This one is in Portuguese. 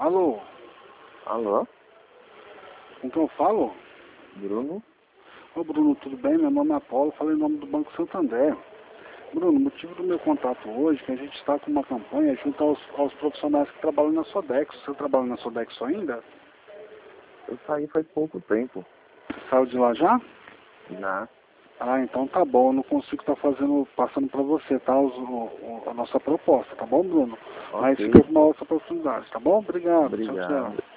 Alô? Alô? Com quem eu falo? Bruno? Ô Bruno, tudo bem? Meu nome é Apolo, falo em nome do Banco Santander. Bruno, o motivo do meu contato hoje é que a gente está com uma campanha junto aos profissionais que trabalham na Sodexo. Você trabalha na Sodexo ainda? Eu saí faz pouco tempo. Saiu de lá já? Já. Ah, então tá bom. Eu não consigo estar passando para você, tá? A nossa proposta, tá bom, Bruno? Mas Ok. fica com uma outra oportunidade, tá bom? Obrigado. Tchau, Obrigado. tchau.